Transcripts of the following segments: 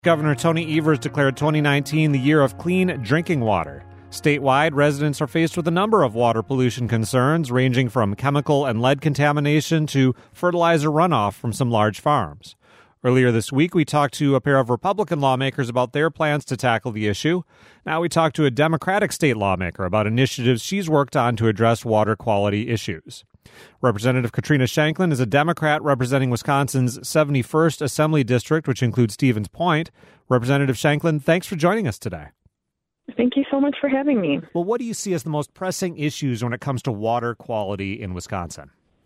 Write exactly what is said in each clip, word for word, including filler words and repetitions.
Governor Tony Evers declared twenty nineteen the year of clean drinking water. Statewide, residents are faced with a number of water pollution concerns, ranging from chemical and lead contamination to fertilizer runoff from some large farms. Earlier this week, we talked to a pair of Republican lawmakers about their plans to tackle the issue. Now we talk to a Democratic state lawmaker about initiatives she's worked on to address water quality issues. Representative Katrina Shanklin is a Democrat representing Wisconsin's seventy-first Assembly District, which includes Stevens Point. Representative Shanklin, thanks for joining us today. Thank you so much for having me. Well, what do you see as the most pressing issues when it comes to water quality in Wisconsin?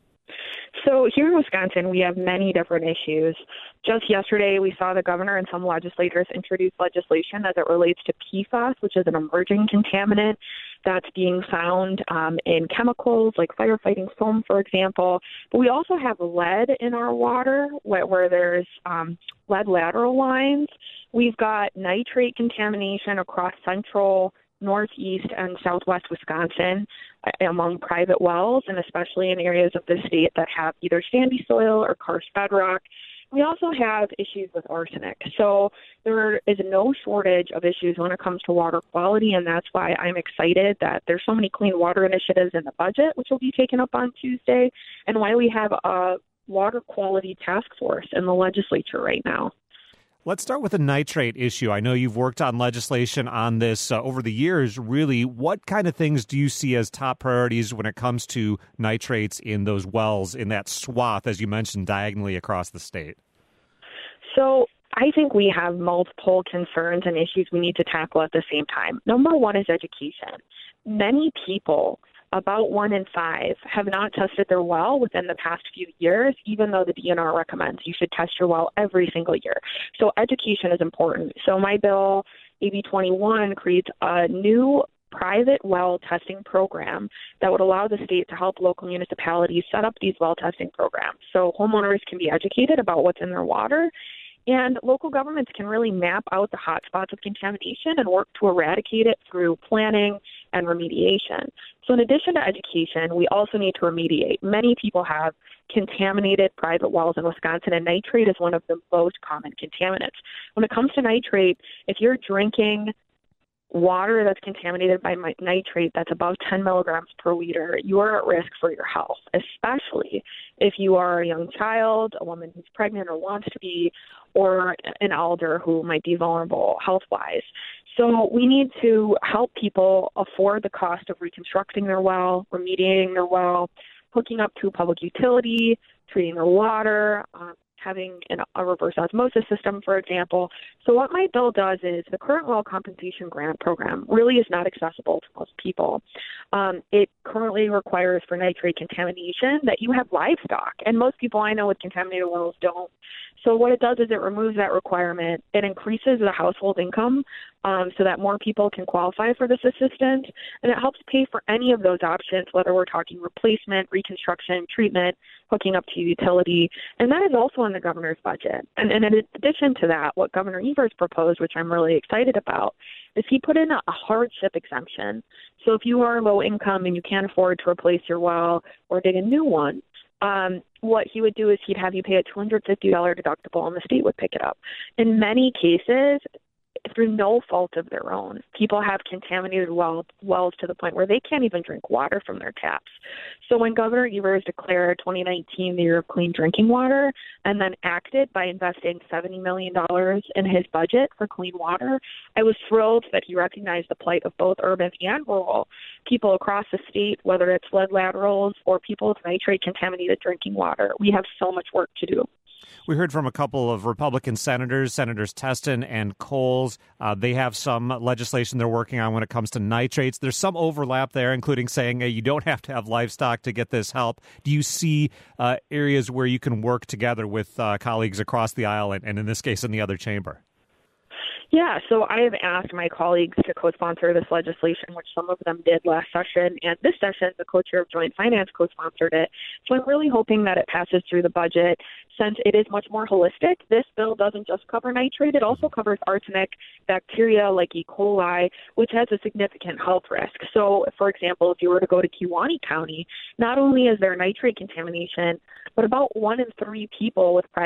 So here in Wisconsin, we have many different issues. Just yesterday, we saw the governor and some legislators introduce legislation as it relates to P FAS, which is an emerging contaminant that's being found um, in chemicals like firefighting foam, for example. But we also have lead in our water where, where there's um, lead lateral lines. We've got nitrate contamination across central, northeast, and southwest Wisconsin among private wells, and especially in areas of the state that have either sandy soil or karst bedrock. We also have issues with arsenic. So there is no shortage of issues when it comes to water quality, and that's why I'm excited that there's so many clean water initiatives in the budget, which will be taken up on Tuesday, and why we have a water quality task force in the legislature right now. Let's start with the nitrate issue. I know you've worked on legislation on this uh, over the years. Really, what kind of things do you see as top priorities when it comes to nitrates in those wells in that swath, as you mentioned, diagonally across the state? So I think we have multiple concerns and issues we need to tackle at the same time. Number one is education. Many people, about one in five, have not tested their well within the past few years, even though the D N R recommends you should test your well every single year. So education is important. So my bill, A B twenty-one, creates a new private well testing program that would allow the state to help local municipalities set up these well testing programs. So homeowners can be educated about what's in their water, and local governments can really map out the hot spots of contamination and work to eradicate it through planning and remediation. So in addition to education, we also need to remediate. Many people have contaminated private wells in Wisconsin, and nitrate is one of the most common contaminants. When it comes to nitrate, if you're drinking water that's contaminated by nitrate that's above ten milligrams per liter, you are at risk for your health, especially if you are a young child, a woman who's pregnant or wants to be, or an elder who might be vulnerable health-wise. So we need to help people afford the cost of reconstructing their well, remediating their well, hooking up to a public utility, treating their water, um, having an, a reverse osmosis system, for example. So what my bill does is the current well compensation grant program really is not accessible to most people. Um, it currently requires for nitrate contamination that you have livestock, and most people I know with contaminated wells don't. So what it does is it removes that requirement. It increases the household income um, so that more people can qualify for this assistance, and it helps pay for any of those options, whether we're talking replacement, reconstruction, treatment, hooking up to utility, and that is also in the governor's budget. And, and in addition to that, what Governor Evers proposed, which I'm really excited about, is he put in a, a hardship exemption. So if you are low income and you can't afford to replace your well or dig a new one, um, what he would do is he'd have you pay a two hundred fifty dollars deductible and the state would pick it up. In many cases, through no fault of their own, people have contaminated well, wells to the point where they can't even drink water from their taps. So when Governor Evers declared twenty nineteen the year of clean drinking water and then acted by investing seventy million dollars in his budget for clean water, I was thrilled that he recognized the plight of both urban and rural people across the state, whether it's lead laterals or people with nitrate-contaminated drinking water. We have so much work to do. We heard from a couple of Republican senators, Senators Testin and Coles. Uh, they have some legislation they're working on when it comes to nitrates. There's some overlap there, including saying hey, you don't have to have livestock to get this help. Do you see uh, areas where you can work together with uh, colleagues across the aisle and, and in this case in the other chamber? Yeah, so I have asked my colleagues to co-sponsor this legislation, which some of them did last session. And this session, the co-chair of Joint Finance co-sponsored it. So I'm really hoping that it passes through the budget. Since it is much more holistic, this bill doesn't just cover nitrate. It also covers arsenic, bacteria like E. coli, which has a significant health risk. So, for example, if you were to go to Kewaunee County, not only is there nitrate contamination, but about one in three people with private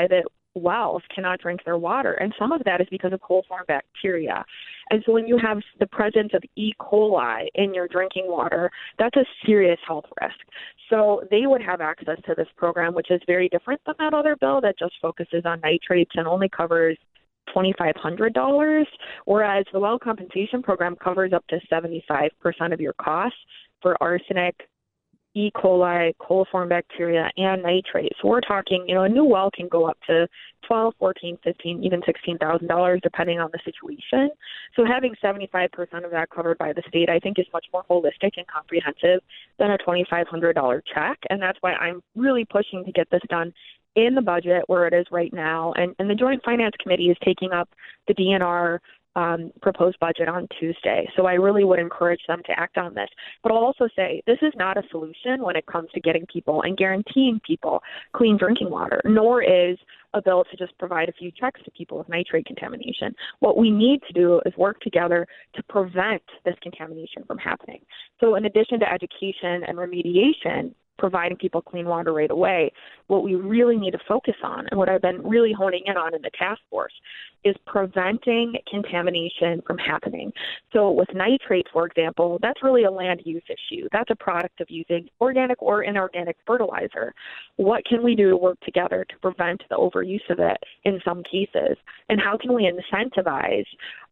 wells cannot drink their water. And some of that is because of coliform bacteria. And so when you have the presence of E. coli in your drinking water, that's a serious health risk. So they would have access to this program, which is very different than that other bill that just focuses on nitrates and only covers two thousand five hundred dollars, whereas the well compensation program covers up to seventy-five percent of your costs for arsenic, E. coli, coliform bacteria, and nitrates. So we're talking, you know, a new well can go up to twelve, fourteen, fifteen, even sixteen thousand dollars depending on the situation. So having seventy-five percent of that covered by the state, I think, is much more holistic and comprehensive than a two thousand five hundred dollars check. And that's why I'm really pushing to get this done in the budget where it is right now. And, and the Joint Finance Committee is taking up the D N R Um, proposed budget on Tuesday. So I really would encourage them to act on this. But I'll also say this is not a solution when it comes to getting people and guaranteeing people clean drinking water, nor is a bill to just provide a few checks to people with nitrate contamination. What we need to do is work together to prevent this contamination from happening. So in addition to education and remediation, providing people clean water right away, what we really need to focus on, and what I've been really honing in on in the task force, is preventing contamination from happening. So with nitrate, for example, that's really a land use issue. That's a product of using organic or inorganic fertilizer. What can we do to work together to prevent the overuse of it in some cases? And how can we incentivize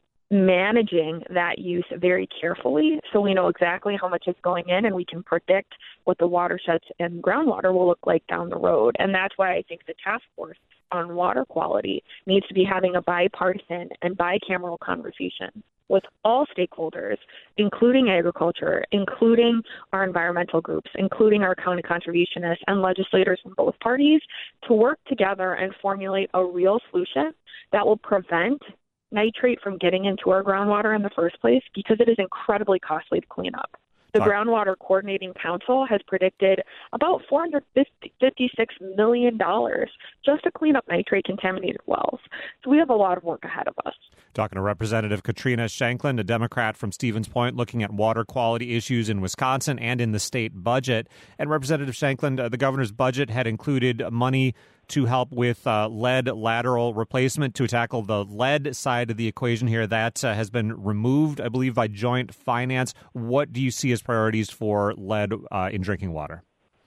managing that use very carefully so we know exactly how much is going in and we can predict what the watersheds and groundwater will look like down the road? And that's why I think the task force on water quality needs to be having a bipartisan and bicameral conversation with all stakeholders, including agriculture, including our environmental groups, including our county conservationists and legislators from both parties, to work together and formulate a real solution that will prevent nitrate from getting into our groundwater in the first place, because it is incredibly costly to clean up. The Talk. Groundwater Coordinating Council has predicted about four hundred fifty-six million dollars just to clean up nitrate-contaminated wells. So we have a lot of work ahead of us. Talking to Representative Katrina Shanklin, a Democrat from Stevens Point, looking at water quality issues in Wisconsin and in the state budget. And Representative Shanklin, uh, the governor's budget had included money to help with uh, lead lateral replacement to tackle the lead side of the equation here. That uh, has been removed, I believe, by Joint Finance. What do you see as priorities for lead uh, in drinking water?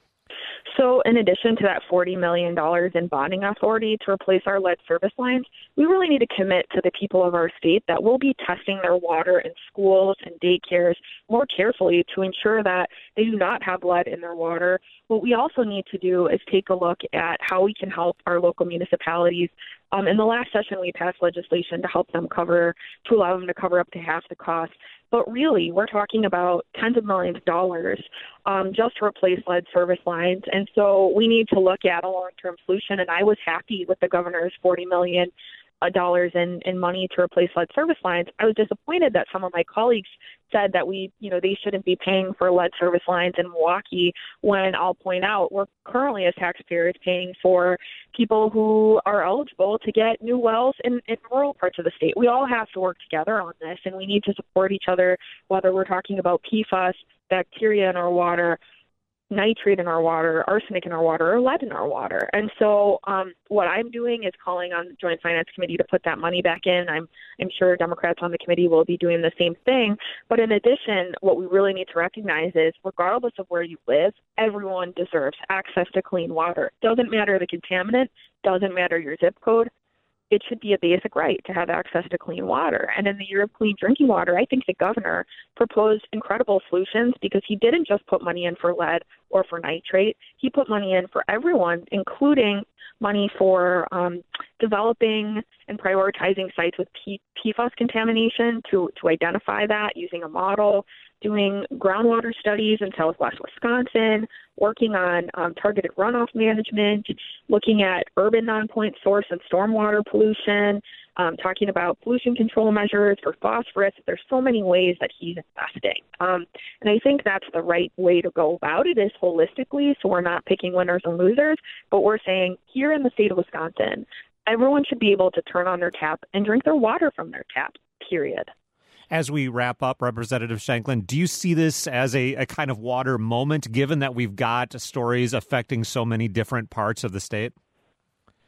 So in addition to that forty million dollars in bonding authority to replace our lead service lines, we really need to commit to the people of our state that will be testing their water in schools and daycares more carefully to ensure that they do not have lead in their water. What we also need to do is take a look at how we can help our local municipalities. Um, in the last session, we passed legislation to help them cover, to allow them to cover up to half the cost. But really, we're talking about tens of millions of dollars um, just to replace lead service lines. And so we need to look at a long-term solution. And I was happy with the governor's forty million dollars in, in money to replace lead service lines. I was disappointed that some of my colleagues said that we, you know, they shouldn't be paying for lead service lines in Milwaukee, when I'll point out we're currently as taxpayers paying for people who are eligible to get new wells in, in rural parts of the state. We all have to work together on this, and we need to support each other, whether we're talking about P FAS, bacteria in our water, nitrate in our water, arsenic in our water, or lead in our water. And so um, what I'm doing is calling on the Joint Finance Committee to put that money back in. I'm I'm sure Democrats on the committee will be doing the same thing. But in addition, what we really need to recognize is, regardless of where you live, everyone deserves access to clean water. Doesn't matter the contaminant, doesn't matter your zip code. It should be a basic right to have access to clean water. And in the year of clean drinking water, I think the governor proposed incredible solutions, because he didn't just put money in for lead or for nitrate. He put money in for everyone, including money for um, developing and prioritizing sites with P- PFAS contamination to, to identify that using a model, doing groundwater studies in southwest Wisconsin, working on um, targeted runoff management, looking at urban non-point source and stormwater pollution, um, talking about pollution control measures for phosphorus. There's so many ways that he's investing. Um, and I think that's the right way to go about it, is holistically, so we're not picking winners and losers, but we're saying here in the state of Wisconsin, everyone should be able to turn on their tap and drink their water from their tap, period. As we wrap up, Representative Shanklin, do you see this as a, a kind of water moment, given that we've got stories affecting so many different parts of the state?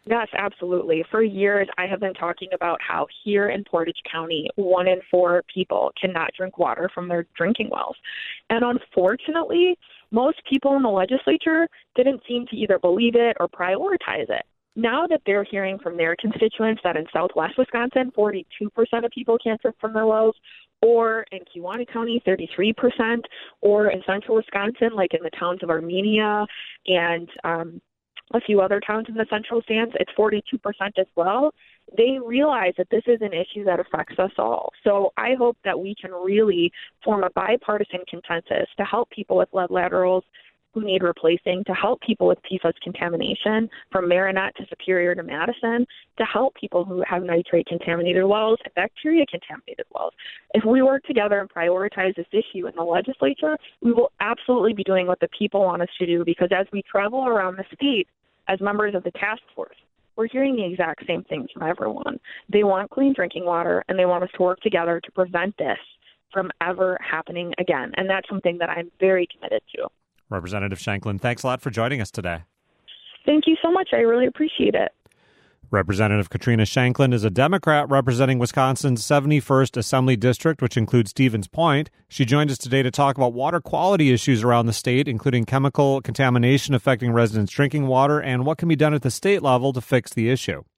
Yes, absolutely. For years, I have been talking about how here in Portage County, one in four people cannot drink water from their drinking wells. And unfortunately, most people in the legislature didn't seem to either believe it or prioritize it. Now that they're hearing from their constituents that in southwest Wisconsin, forty-two percent of people can't drink from their wells, or in Kewaunee County, thirty-three percent, or in central Wisconsin, like in the towns of Armenia and um, a few other towns in the central stands, it's forty-two percent as well. They realize that this is an issue that affects us all. So I hope that we can really form a bipartisan consensus to help people with lead laterals who need replacing, to help people with P FAS contamination from Marinette to Superior to Madison, to help people who have nitrate-contaminated wells and bacteria-contaminated wells. If we work together and prioritize this issue in the legislature, we will absolutely be doing what the people want us to do, because as we travel around the state as members of the task force, we're hearing the exact same things from everyone. They want clean drinking water, and they want us to work together to prevent this from ever happening again. And that's something that I'm very committed to. Representative Shanklin, thanks a lot for joining us today. Thank you so much. I really appreciate it. Representative Katrina Shanklin is a Democrat representing Wisconsin's seventy-first Assembly District, which includes Stevens Point. She joined us today to talk about water quality issues around the state, including chemical contamination affecting residents' drinking water and what can be done at the state level to fix the issue.